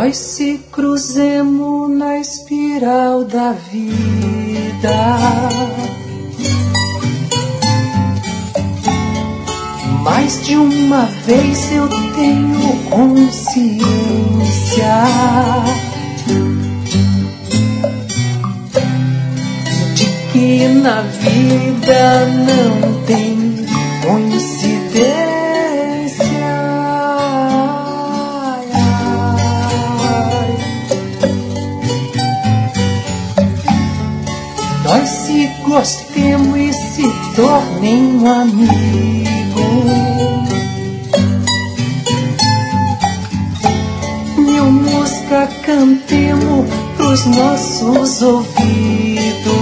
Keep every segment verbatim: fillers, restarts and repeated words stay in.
nós se cruzemos na espiral da vida. Mais de uma vez eu tenho consciência de que na vida não tem coincidência. Nós se gostemos e se tornem um amigo. Mil músicas cantemos pros nossos ouvidos.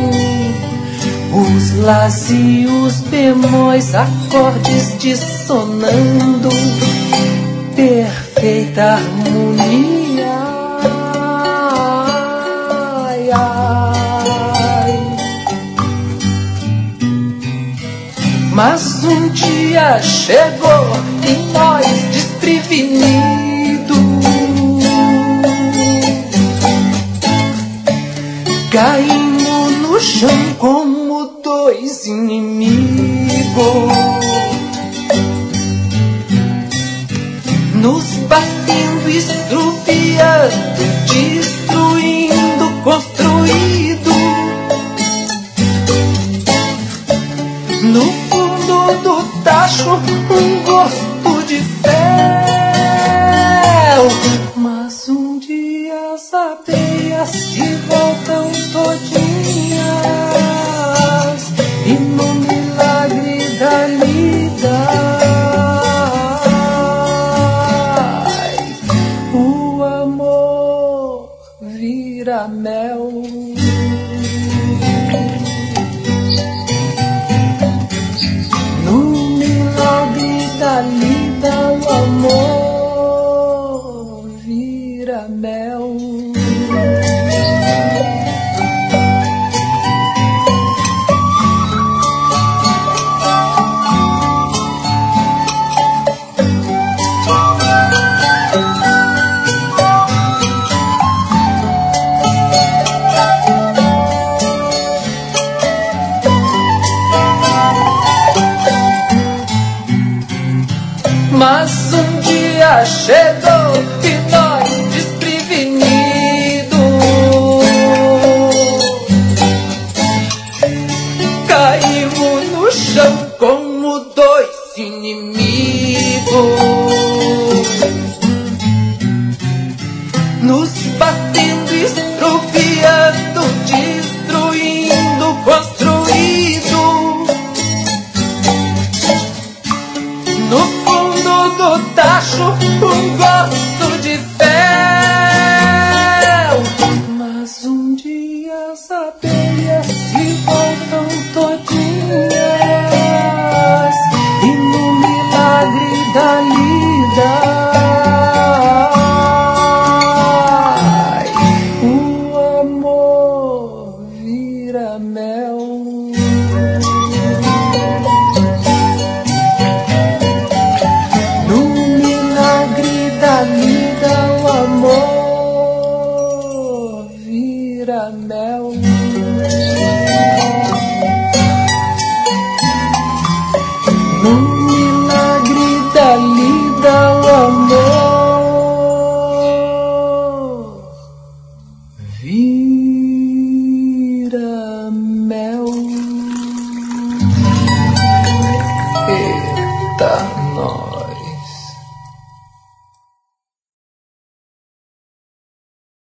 Os las e os bemóis, acordes dissonando, perfeita harmonia. Ai, ai. Mas um dia chegou e nós desprevenidos caímos no chão como dois inimigos, nos batendo, estrupiando, destruindo, construído. No fundo do tacho um gosto de fel. Mas um dia as abelhas se voltam todinhas e no milagre da lida o amor vira mel. Da lida o amor vira mel. Mas um dia chegou e nós desprevenidos caímos no chão como dois inimigos, nos batendo, estropiando, destruindo, construído. No fundo do tacho